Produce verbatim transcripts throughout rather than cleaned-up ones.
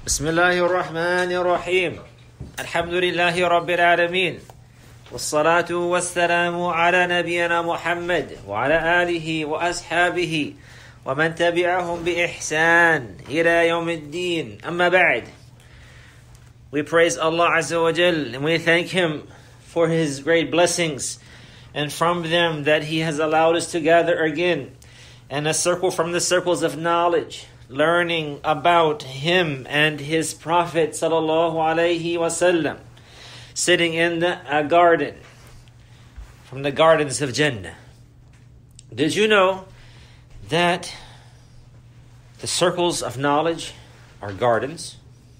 بسم الله الرحمن الرحيم الحمد لله رب العالمين والصلاة والسلام على نبينا محمد وعلى آله وأصحابه ومن تبعهم بإحسان إلى يوم الدين أما بعد. We praise Allah Azza wa Jal and we thank Him for His great blessings, and from them that He has allowed us to gather again in a circle from the circles of knowledge, learning about Him and His Prophet sallallahu alaihi wasallam, sitting in the, a garden from the gardens of Jannah. Did you know that the circles of knowledge are gardens?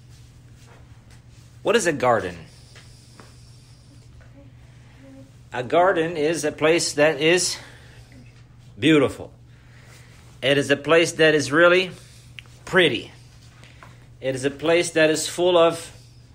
What is a garden? A garden is a place that is beautiful. It is a place that is really pretty. It is a place that is full of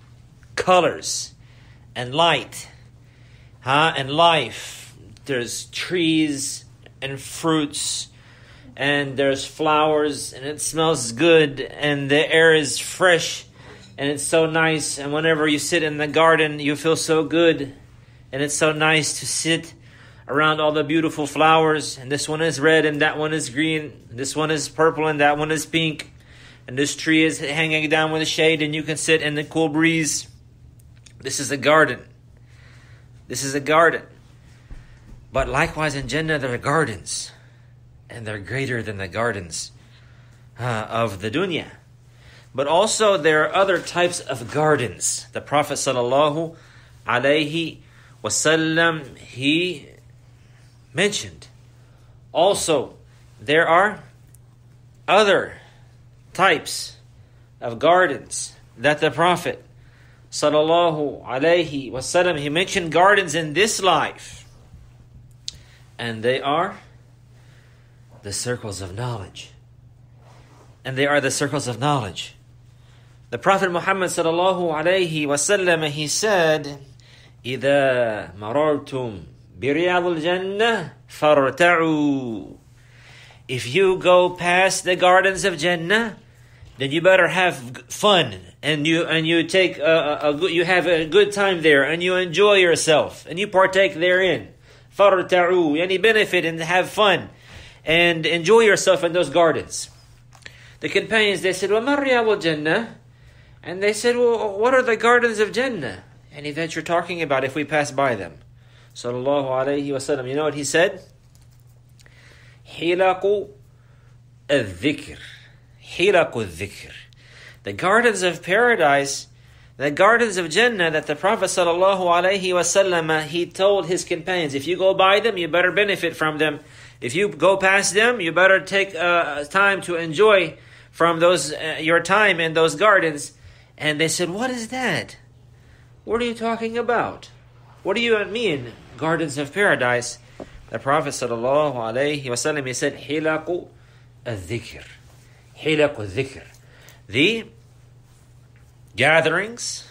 colors and light, huh? and life. There's trees and fruits, and there's flowers, and it smells good, and the air is fresh, and it's so nice. And whenever you sit in the garden, you feel so good, and it's so nice to sit around all the beautiful flowers. And this one is red, and that one is green. This one is purple, and that one is pink. And this tree is hanging down with a shade, and you can sit in the cool breeze. This is a garden. This is a garden. But likewise in Jannah, there are gardens. And they're greater than the gardens uh, of the dunya. But also there are other types of gardens. The Prophet sallallahu alaihi wasallam, he mentioned. Also, there are other types of gardens that the Prophet sallallahu alaihi wasallam, he mentioned gardens in this life, and they are the circles of knowledge. And they are the circles of knowledge. The Prophet Muhammad sallallahu alaihi wasallam, he said, إِذَا مَرَرْتُمْ بِرِيَاضِ الْجَنَّةِ فَارْتَعُوا. If you go past the gardens of Jannah, then you better have fun, and you and you take a, a, a good, you have a good time there, and you enjoy yourself, and you partake therein. فَارْتَعُوا, yani benefit and have fun, and enjoy yourself in those gardens. The companions, they said, وَمَا رِيَاضُ الْجَنَّةِ? And they said, well, what are the gardens of Jannah? And he said, you're talking about if we pass by them. Sallallahu alayhi wasallam. You know what he said? حِلَقُ الذِّكْرِ حِلَقُ الذِّكْرِ. The gardens of paradise, the gardens of Jannah that the Prophet sallallahu alayhi wasallam, he told his companions, if you go by them, you better benefit from them. If you go past them, you better take uh, time to enjoy from those uh, your time in those gardens. And they said, what is that? What are you talking about? What do you mean, gardens of paradise? The Prophet sallallahu alaihi wasallam, he said, حِلَقُ الذِّكْرِ حِلَقُ الذِّكْرِ. The gatherings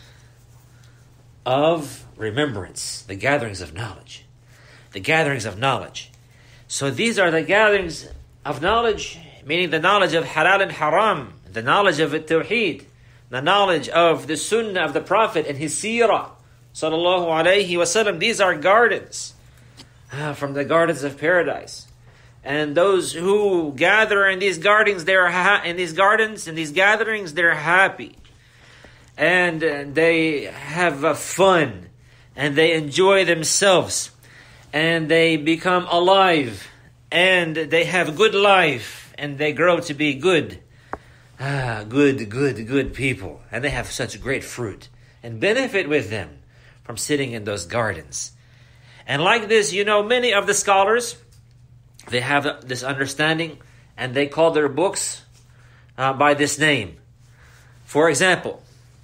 of remembrance, the gatherings of knowledge. The gatherings of knowledge. So these are the gatherings of knowledge, meaning the knowledge of halal and haram, the knowledge of tawheed, the knowledge of the sunnah of the Prophet and his seerah, sallallahu alayhi wasallam. These are gardens uh, from the gardens of paradise. And those who gather in these gardens, they are ha- in these gardens, in these gatherings, they're happy. And uh, they have uh, fun. And they enjoy themselves. And they become alive, and they have good life, and they grow to be good, ah, good, good, good people. And they have such great fruit, and benefit with them from sitting in those gardens. And like this, you know, many of the scholars, they have this understanding, and they call their books uh, by this name. For example,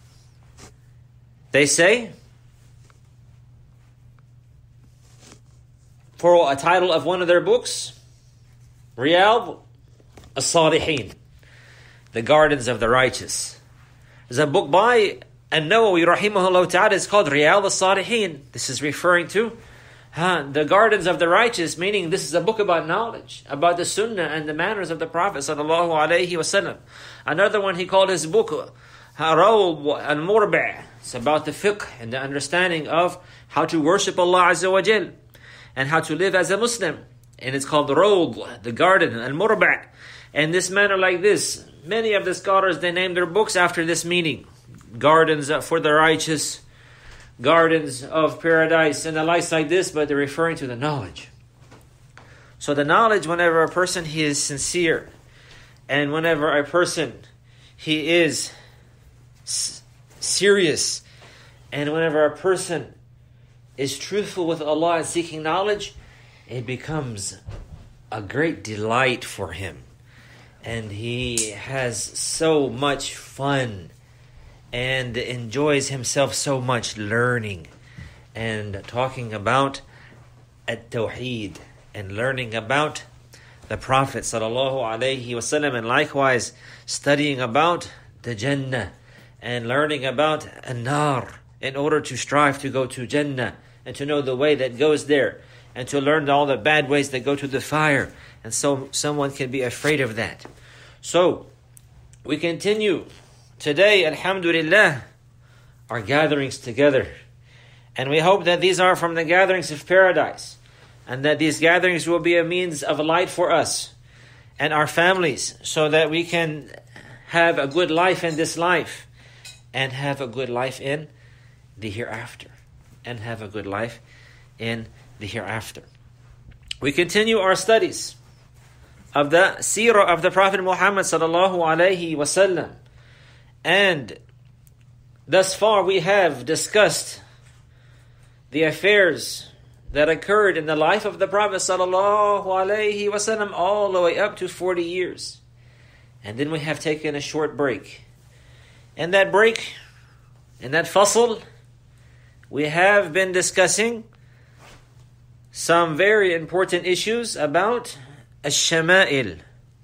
they say, for a title of one of their books, Riyadh as-Salihin, the Gardens of the Righteous. There's a book by An-Nawawi rahimahullah ta'ala, it's called Riyadh as-Salihin. This is referring to huh, the Gardens of the Righteous, meaning this is a book about knowledge, about the Sunnah and the manners of the Prophet sallallahu alaihi wasallam. Another one he called his book Rawd al-Murbi'. It's about the fiqh and the understanding of how to worship Allah Azza wa Jal and how to live as a Muslim. And it's called Rawd, the garden, al-Murbi'. And this manner like this, many of the scholars, they name their books after this meaning. Gardens for the righteous, gardens of paradise, and the likes like this, but they're referring to the knowledge. So the knowledge, whenever a person, he is sincere, and whenever a person, he is s- serious, and whenever a person is truthful with Allah and seeking knowledge, it becomes a great delight for him. And he has so much fun and enjoys himself so much learning and talking about at-Tawheed and learning about the Prophet sallallahu alaihi wasallam, and likewise studying about the Jannah and learning about an-Nar in order to strive to go to Jannah and to know the way that goes there and to learn all the bad ways that go to the fire, and so someone can be afraid of that. So we continue today, alhamdulillah, our gatherings together, and we hope that these are from the gatherings of paradise, and that these gatherings will be a means of light for us and our families, so that we can have a good life in this life and have a good life in the hereafter and have a good life in the hereafter. We continue our studies of the seerah of the Prophet Muhammad sallallahu alaihi wasallam, and thus far we have discussed the affairs that occurred in the life of the Prophet sallallahu alaihi wasallam all the way up to forty years. And then we have taken a short break. In that break, in that fasl, we have been discussing some very important issues about الشمائل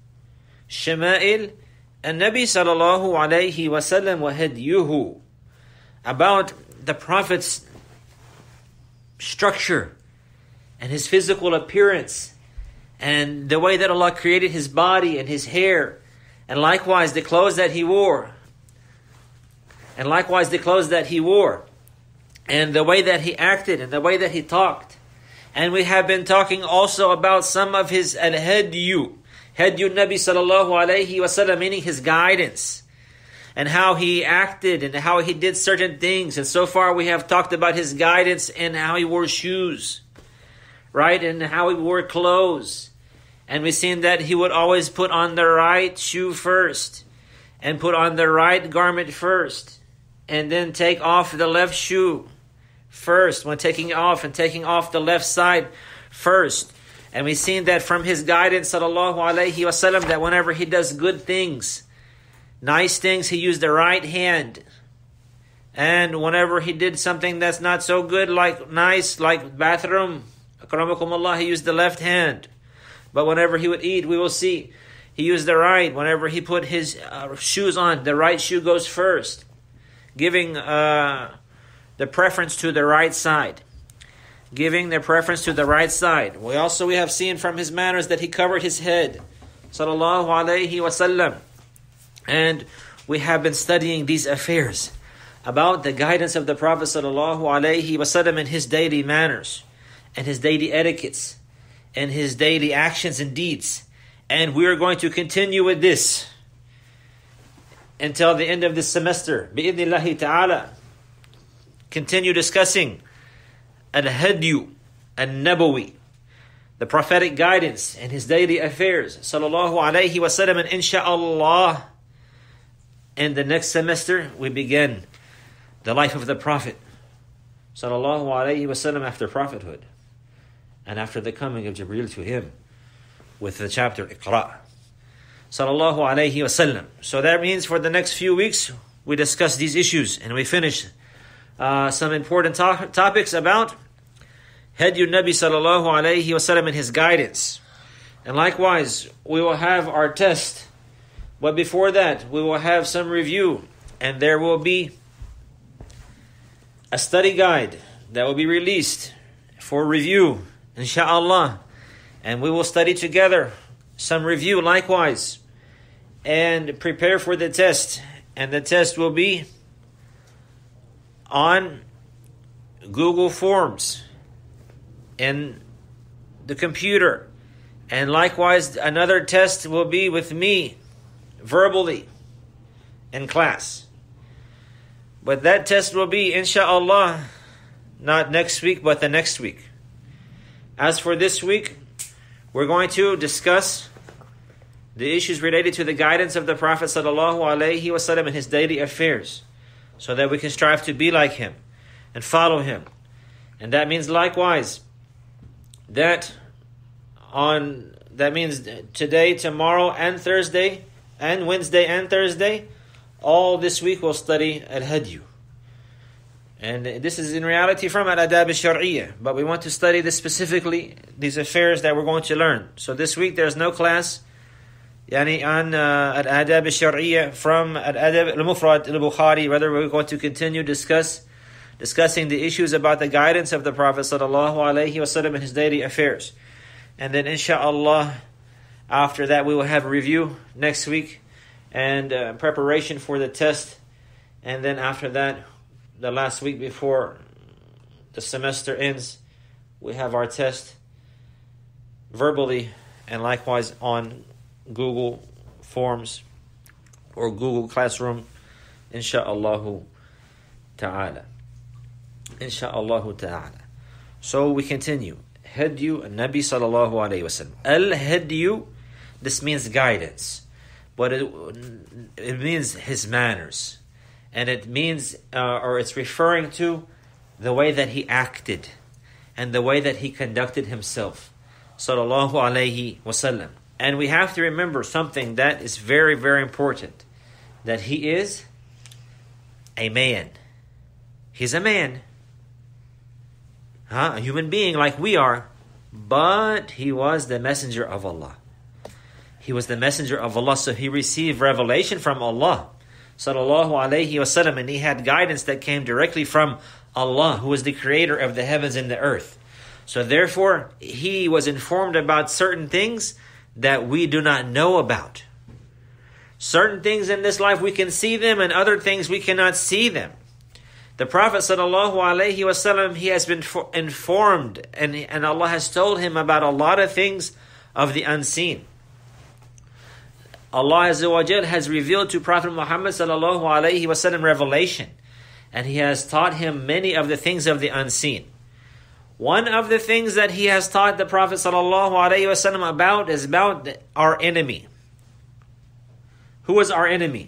شمائل النبي صلى الله عليه وسلم وهديه, about the Prophet's structure and his physical appearance and the way that Allah created his body and his hair, and likewise the clothes that he wore and likewise the clothes that he wore and the way that he acted and the way that he talked. And we have been talking also about some of his al-hadyu, hadyu Nabi sallallahu alayhi wa sallam, meaning his guidance, and how he acted and how he did certain things. And so far we have talked about his guidance and how he wore shoes, right? And how he wore clothes. And we've seen that he would always put on the right shoe first, and put on the right garment first, and then take off the left shoe first when taking off, and taking off the left side first. And we've seen that from his guidance sallallahu alaihi wasallam, that whenever he does good things, nice things, he used the right hand. And whenever he did something that's not so good, like nice, like bathroom, akramakumullah, he used the left hand. But whenever he would eat, we will see, he used the right. Whenever he put his uh, shoes on, the right shoe goes first, giving uh the preference to the right side. Giving the preference to the right side. We also we have seen from his manners that he covered his head, sallallahu alaihi wasallam. And we have been studying these affairs about the guidance of the Prophet sallallahu alaihi wasallam in his daily manners and his daily etiquettes and his daily actions and deeds. And we are going to continue with this until the end of this semester, bi'idhnillahi ta'ala. Continue discussing al-hadyu al-nabawi, the prophetic guidance and his daily affairs, sallallahu alaihi wasallam. And insha'Allah, in the next semester, we begin the life of the Prophet, sallallahu alaihi wasallam, after prophethood and after the coming of Jibreel to him with the chapter Iqra, sallallahu alaihi wasallam. So that means for the next few weeks, we discuss these issues and we finish Uh, some important to- topics about Hadyu Nabi sallallahu alayhi wasallam and his guidance. And likewise, we will have our test. But before that, we will have some review. And there will be a study guide that will be released for review, insha'Allah. And we will study together some review likewise, and prepare for the test And the test will be on Google Forms in the computer. And likewise, another test will be with me verbally in class. But that test will be, inshallah, not next week, but the next week. As for this week, we're going to discuss the issues related to the guidance of the Prophet sallallahu alaihi wasallam in his daily affairs, so that we can strive to be like him and follow him. And that means likewise that on that means today, tomorrow, and Thursday, and Wednesday and Thursday, all this week we'll study Al-Hadyu. And this is in reality from Al-Adab Al-Shar'iyyah, but we want to study this specifically, these affairs that we're going to learn. So this week there's no class yani on uh, Al-Adab Al-Shar'iyyah from Al-Adab Al-Mufrad Al-Bukhari. Rather, we're going to continue discuss discussing the issues about the guidance of the Prophet sallallahu alaihi wasallam in his daily affairs. And then inshallah, after that we will have a review next week and uh, preparation for the test. And then after that, the last week before the semester ends, we have our test verbally and likewise on Google Forms or Google Classroom, insha'Allah ta'ala. Insha'Allah ta'ala. So we continue. Hadyu Nabi sallallahu alayhi wa sallam. Al-Hadyu, this means guidance, but it, it means his manners. And it means, uh, or it's referring to the way that he acted and the way that he conducted himself, sallallahu alayhi wasallam. And we have to remember something that is very, very important, that he is a man. He's a man, huh? A human being like we are, but he was the messenger of Allah. He was the messenger of Allah, so he received revelation from Allah, sallallahu alayhi wasallam, and he had guidance that came directly from Allah, who is the creator of the heavens and the earth. So therefore, he was informed about certain things that we do not know about. Certain things in this life we can see them, and other things we cannot see them. The Prophet sallallahu alaihi wasallam, he has been for, informed, and, and Allah has told him about a lot of things of the unseen. Allah Azza wa Jal has revealed to Prophet Muhammad sallallahu alaihi wasallam revelation, and he has taught him many of the things of the unseen. One of the things that he has taught the Prophet sallallahu alaihi wasallam about is about our enemy. Who is our enemy?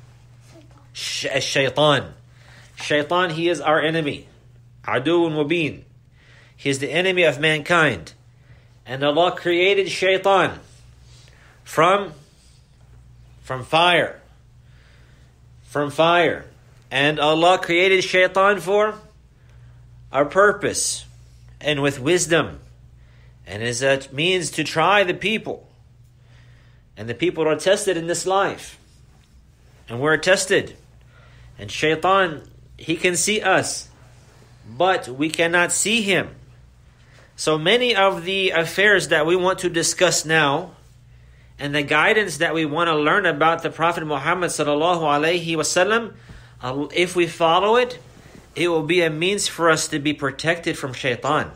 Shaitan. Shaitan, he is our enemy. Aduun mubin. He is the enemy of mankind. And Allah created Shaitan from From fire. From fire. And Allah created Shaitan for our purpose and with wisdom. And as a means to try the people. And the people are tested in this life. And we're tested. And Shaitan, he can see us, but we cannot see him. So many of the affairs that we want to discuss now, and the guidance that we want to learn about the Prophet Muhammad sallallahu alaihi wasallam, if we follow it, it will be a means for us to be protected from Shaitan.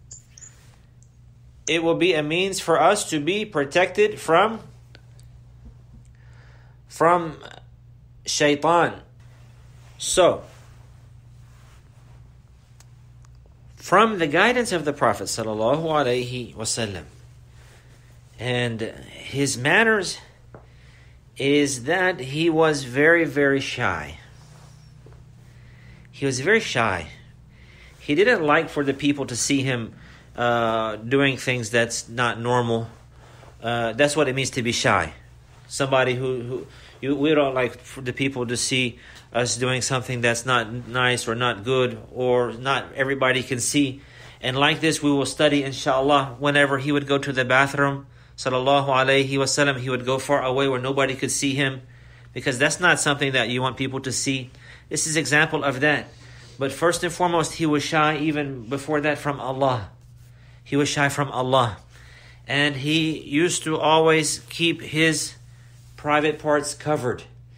It will be a means for us to be protected from from Shaitan. So, from the guidance of the Prophet sallallahu alaihi wasallam and his manners is that he was very, very shy. He was very shy. He didn't like for the people to see him uh, doing things that's not normal. Uh, that's what it means to be shy. Somebody who, who you, we don't like for the people to see us doing something that's not nice or not good or not everybody can see. And like this, we will study, inshallah, whenever he would go to the bathroom, sallallahu alaihi wasallam, he would go far away where nobody could see him, because that's not something that you want people to see. This is example of that. But first and foremost, he was shy even before that from Allah. He was shy from Allah. And he used to always keep his private parts covered.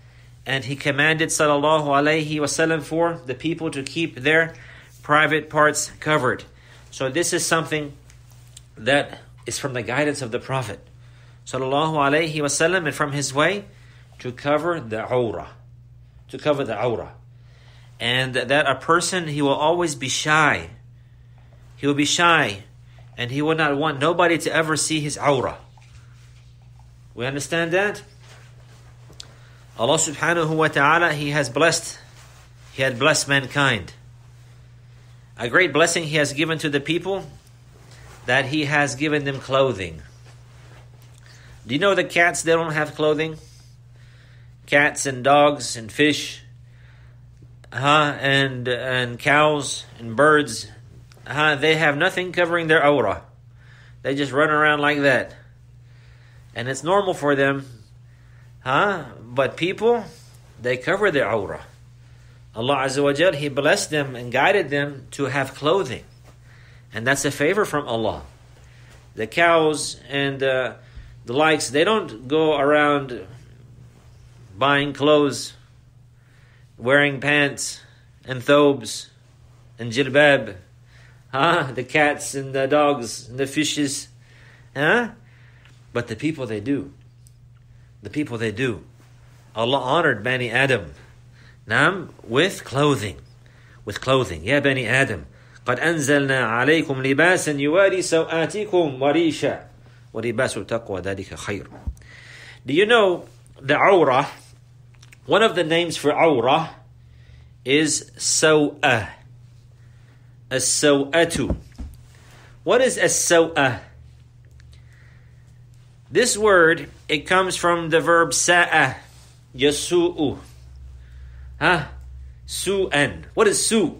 and he commanded sallallahu alaihi wasallam for the people to keep their private parts covered. So this is something that is from the guidance of the Prophet sallallahu alaihi wasallam, and from his way to cover the awrah, to cover the awrah. And that a person, he will always be shy. He will be shy, and he will not want nobody to ever see his awrah. We understand that? Allah subhanahu wa ta'ala, He has blessed, He had blessed mankind. A great blessing He has given to the people, that He has given them clothing. Do you know the cats, they don't have clothing? Cats and dogs and fish, uh, and and cows and birds, uh, they have nothing covering their awrah. They just run around like that. And it's normal for them. Huh? But people, they cover their awrah. Allah Azza wa Jal, He blessed them and guided them to have clothing. And that's a favor from Allah. The cows and uh, the likes, they don't go around buying clothes, wearing pants and thobes and jilbab. Huh? The cats and the dogs and the fishes. Huh? But the people, they do. The people, they do. Allah honored Bani Adam. Naam, with clothing. With clothing. Ya Bani Adam. قَدْ أَنزَلْنَا عَلَيْكُمْ لِبَاسًا يُوَارِي سَوْآتِكُمْ وَرِيشًا وَلِبَاسُ التَّقْوَى ذَلِكَ خَيْرٌ. Do you know the awrah? One of the names for awrah is saw'ah. As-saw'atu. What is as-saw'ah? This word, it comes from the verb sa'a, yasu'u. Huh? Su'an. What is su'?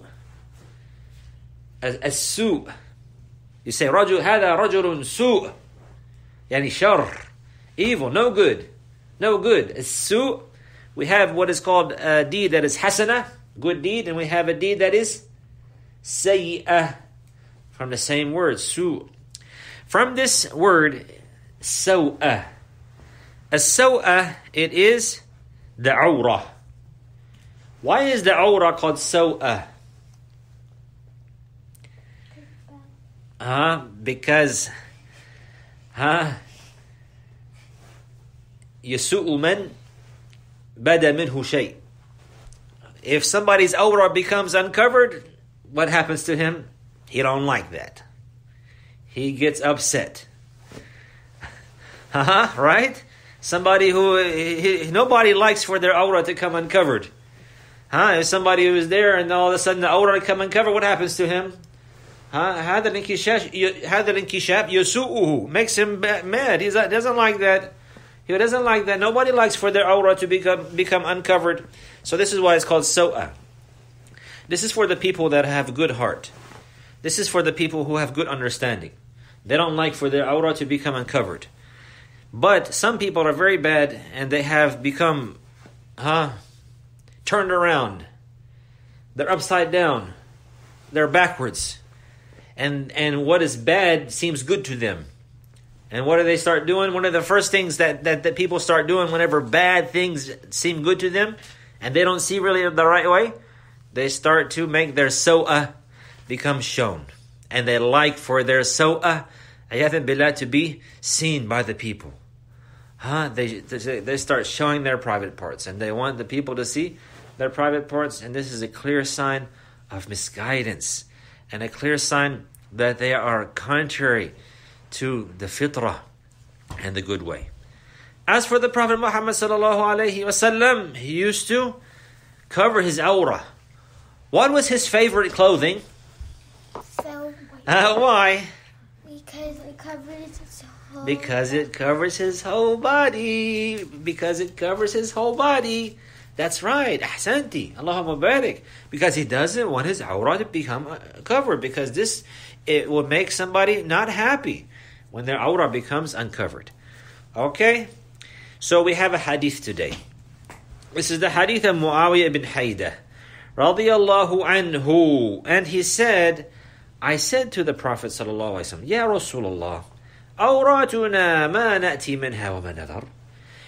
As-su'. You say, رجل هذا رجل سوء. Yani shar. Evil, no good. No good. As-su'. We have what is called a deed that is hasana, good deed, and we have a deed that is sayyi'ah, from the same word, su'. From this word, saw'ah. As-saw'ah, it is the awrah. Why is the awrah called saw'ah? Uh, because huh, يسوء من بدا منه شيء. If somebody's awrah becomes uncovered, what happens to him? He don't like that. He gets upset. Uh-huh, right? Somebody who he, nobody likes for their awrah to come uncovered. Huh? If somebody who is there and all of a sudden the awrah come uncovered, what happens to him? Huh? هذا الانكشاف يسوءه, makes him mad. He doesn't like that. He doesn't like that. Nobody likes for their awrah to become become uncovered. So this is why it's called saw'ah. This is for the people that have good heart. This is for the people who have good understanding. They don't like for their awrah to become uncovered. But some people are very bad and they have become huh, turned around. They're upside down. They're backwards. And and what is bad seems good to them. And what do they start doing? One of the first things that, that, that people start doing whenever bad things seem good to them and they don't see really the right way, they start to make their saw'ah become shown. And they like for their saw'ah, ayathan billah, to be seen by the people. Huh? They, they start showing their private parts and they want the people to see their private parts, and this is a clear sign of misguidance and a clear sign that they are contrary to the fitrah and the good way. As for the Prophet Muhammad sallallahu alaihi wasallam, he used to cover his awrah. What was his favorite clothing? So Uh, why? Because it covers his whole Because it covers his whole body. Because it covers his whole body. That's right. Ahsanti. Allahumma barik. Because he doesn't want his awrah to become covered. Because this, it will make somebody not happy when their awrah becomes uncovered. Okay? So we have a hadith today. This is the hadith of Muawiyah ibn Haydah, radiyallahu anhu. And he said, I said to the Prophet sallallahu alaihi wasallam, Ya Rasulullah, awratuna ma na'ti minha wa ma nadhar.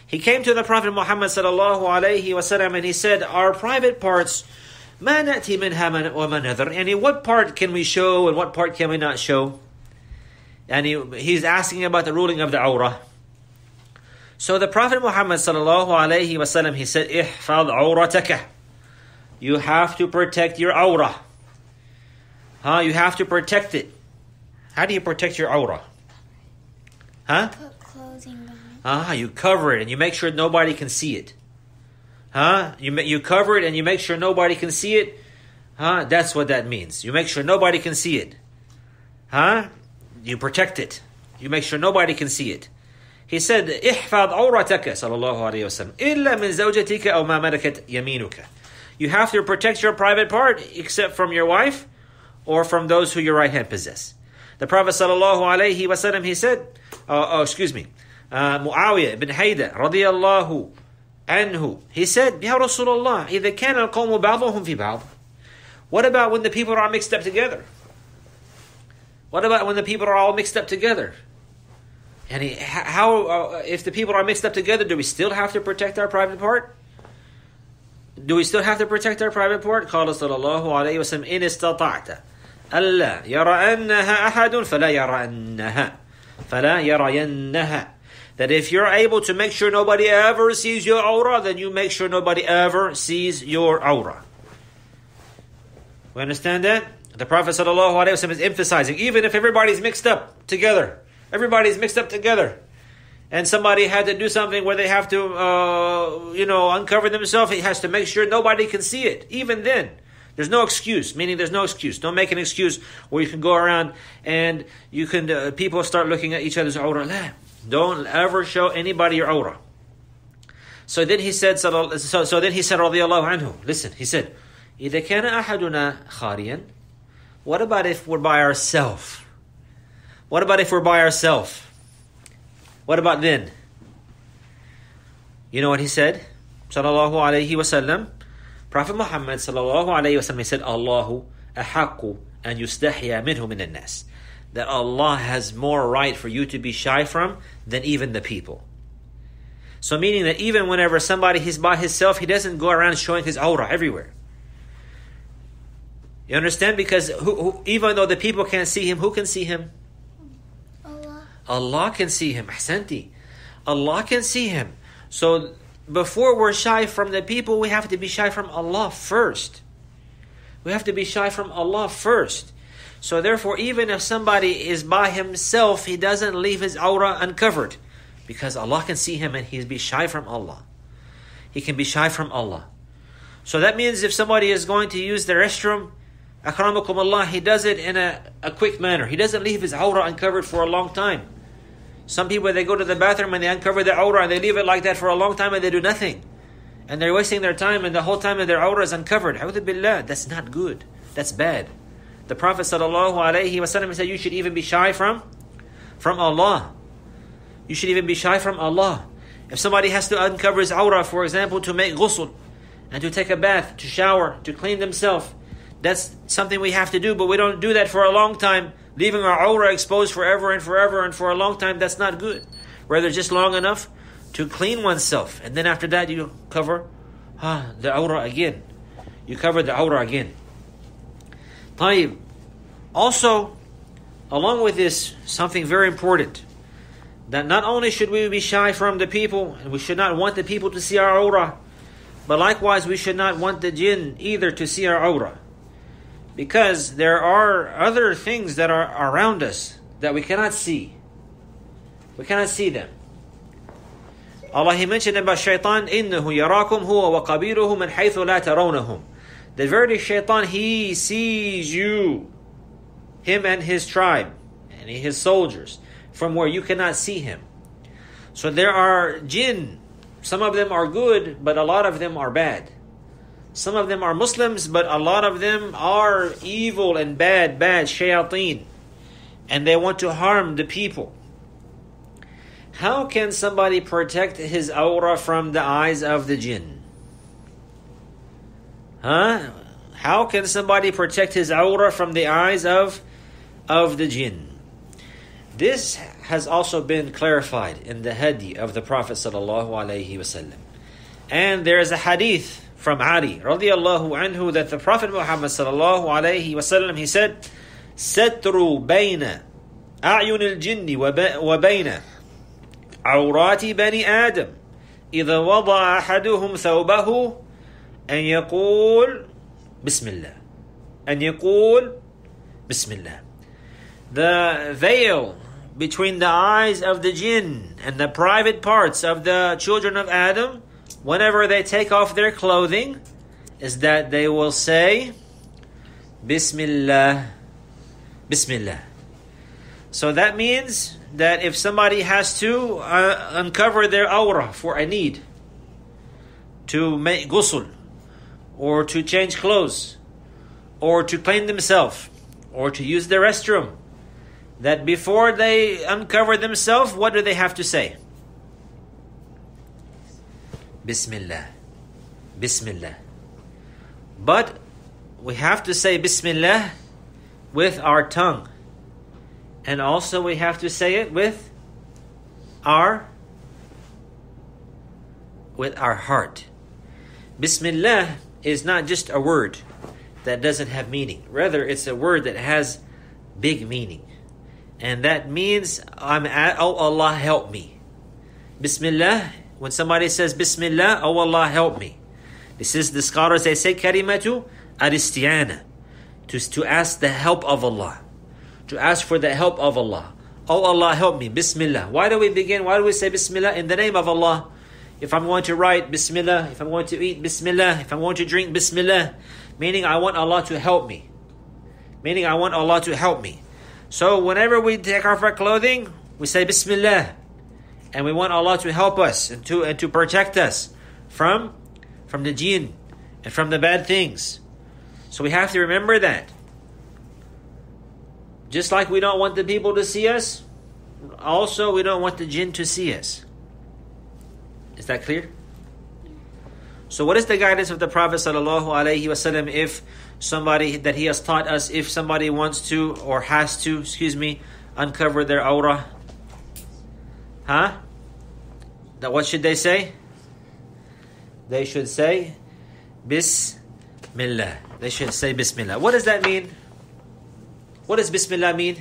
He came to the Prophet Muhammad sallallahu alayhi wasallam and he said, our private parts, ما نأتي منها وما نذر. And what part can we show and what part can we not show? And he, he's asking about the ruling of the awrah. So the Prophet Muhammad sallallahu alayhi wasallam, he said, احفظ عورتك. You have to protect your awrah. Huh? You have to protect it. How do you protect your awrah? Huh? Put clothing on. Ah, you cover it and you make sure nobody can see it. Huh? You you cover it and you make sure nobody can see it. Huh? That's what that means. You make sure nobody can see it. Huh? You protect it. You make sure nobody can see it. He said, احفظ عورتك صلى الله عليه وسلم إلا من زوجتك أو ما ملكت يمينك. You have to protect your private part except from your wife or from those who your right hand possess. The Prophet sallallahu alayhi wasallam, he said, oh, oh excuse me, uh, Muawiyah ibn Hayda radiyallahu anhu, he said, Ya Rasulullah, إذا كان القوم بعضهم في بعض. What about when the people are all mixed up together? What about when the people are all mixed up together? And he, how, uh, if the people are mixed up together, do we still have to protect our private part? Do we still have to protect our private part? قال صلى الله عليه وسلم إن استطعت ألا يرأنها أحد فلا يرأنها فلا يرينها. That if you're able to make sure nobody ever sees your awrah, then you make sure nobody ever sees your awrah. We understand that? The Prophet sallallahu alaihi wasallam is emphasizing, even if everybody's mixed up together, everybody's mixed up together, and somebody had to do something where they have to, uh, you know, uncover themselves, he has to make sure nobody can see it. Even then, there's no excuse, meaning there's no excuse. Don't make an excuse where you can go around and you can, uh, people start looking at each other's awrah. La. Don't ever show anybody your awrah. So then he said, so, so then he said, radiyallahu anhu, listen, he said, إِذَا كَانَ أَحَدُنَا خَارِيًا. What about if we're by ourselves? What about if we're by ourselves? What about then? You know what he said? Sallallahu alayhi wasallam. Prophet Muhammad sallallahu alayhi wasallam, he said, Allahu ahaqqu an yustahya minhu min an-nas. That Allah has more right for you to be shy from than even the people. So meaning that even whenever somebody is by himself, he doesn't go around showing his awrah everywhere. You understand? Because who, who, even though the people can't see him, who can see him? Allah. Allah can see him. Ahsanti. Allah can see him. So before we're shy from the people, we have to be shy from Allah first. We have to be shy from Allah first. So therefore, even if somebody is by himself, he doesn't leave his awrah uncovered. Because Allah can see him and he'll be shy from Allah. He can be shy from Allah. So that means if somebody is going to use the restroom, akramakum Allah, he does it in a, a quick manner. He doesn't leave his awrah uncovered for a long time. Some people, they go to the bathroom and they uncover their awrah and they leave it like that for a long time and they do nothing. And they're wasting their time and the whole time their awrah is uncovered. A'udhu billah, that's not good. That's bad. The Prophet sallallahu alayhi wasallam said you should even be shy from, from Allah. You should even be shy from Allah. If somebody has to uncover his awrah, for example, to make ghusl, and to take a bath, to shower, to clean themselves, that's something we have to do, but we don't do that for a long time. Leaving our awrah exposed forever and forever and for a long time, that's not good. Rather, just long enough to clean oneself. And then after that, you cover ah, the awrah again. You cover the awrah again. طيب. Also, along with this, something very important. That not only should we be shy from the people, and we should not want the people to see our awrah, but likewise we should not want the jinn either to see our awrah. Because there are other things that are around us that we cannot see. We cannot see them. Allah, He mentioned about shaitan, إِنَّهُ يَرَاكُمْ هُوَ وَقَبِيلُهُ مِنْ حَيْثُ لَا تَرَوْنَهُم. The very shaitan, he sees you, him and his tribe, and his soldiers, from where you cannot see him. So there are jinn. Some of them are good, but a lot of them are bad. Some of them are Muslims, but a lot of them are evil and bad, bad shayateen. And they want to harm the people. How can somebody protect his awrah from the eyes of the jinn? Huh? How can somebody protect his awrah from the eyes of, of the jinn? This has also been clarified in the hadi of the Prophet sallallahu alaihi wasallam. And there is a hadith from Ali radiallahu anhu that the Prophet Muhammad sallallahu alaihi wasallam, he said, "Satru bayna a'yun al-jinni wa bayna awrati bani Adam idha wada'a ahaduhum thawbahu an yaqul Bismillah, an yaqul Bismillah." The veil between the eyes of the jinn and the private parts of the children of Adam, whenever they take off their clothing, is that they will say Bismillah, Bismillah. So that means that if somebody has to uh, uncover their awrah for a need, to make ghusl, or to change clothes, or to clean themselves, or to use the restroom, that before they uncover themselves, what do they have to say? Bismillah, Bismillah. But we have to say Bismillah with our tongue. And also we have to say it with our with our heart. Bismillah is not just a word that doesn't have meaning. Rather, it's a word that has big meaning. And that means, I'm at, oh Allah help me. Bismillah, when somebody says Bismillah, oh Allah help me. This is, the scholars, they say, kalimatu al-isti'ana, to, to ask the help of Allah. To ask for the help of Allah. Oh Allah help me, Bismillah. Why do we begin, why do we say Bismillah? In the name of Allah. If I'm going to write, Bismillah. If I'm going to eat, Bismillah. If I'm going to drink, Bismillah. Meaning I want Allah to help me. Meaning I want Allah to help me. So whenever we take off our clothing, we say Bismillah. And we want Allah to help us and to and to protect us from, from the jinn and from the bad things. So we have to remember that. Just like we don't want the people to see us, also we don't want the jinn to see us. Is that clear? So what is the guidance of the Prophet sallallahu alaihi wasallam if somebody that he has taught us, if somebody wants to or has to, excuse me, uncover their awrah? Huh? That what should they say? They should say Bismillah. They should say Bismillah. What does that mean? What does Bismillah mean?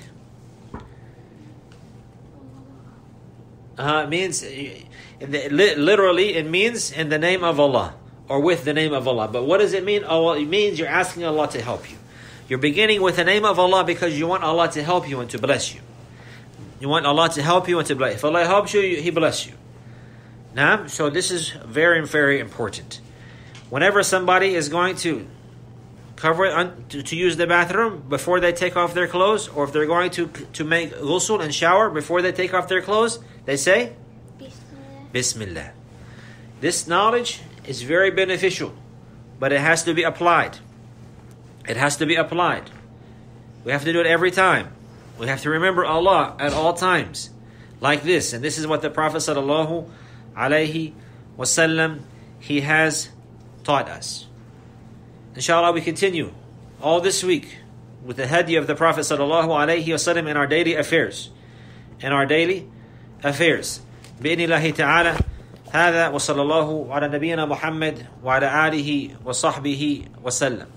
Uh, it means, in the, literally, it means in the name of Allah, or with the name of Allah. But what does it mean? Oh, well, it means you're asking Allah to help you. You're beginning with the name of Allah because you want Allah to help you and to bless you. You want Allah to help you and to bless you. If Allah helps you, He bless you. Now, so this is very, very important. Whenever somebody is going to cover it, to, to use the bathroom before they take off their clothes, or if they're going to to make ghusl and shower before they take off their clothes, they say Bismillah. Bismillah. This knowledge is very beneficial, but it has to be applied. It has to be applied. We have to do it every time. We have to remember Allah at all times, like this. And this is what the Prophet sallallahu alaihi wasallam, he has taught us. Inshallah, we continue all this week with the hadi of the Prophet sallallahu alaihi wasallam in our daily affairs. In our daily affairs. بإذن ta'ala. هذا وصلى الله على نبينا محمد وعلى آله وصحبه وسلم.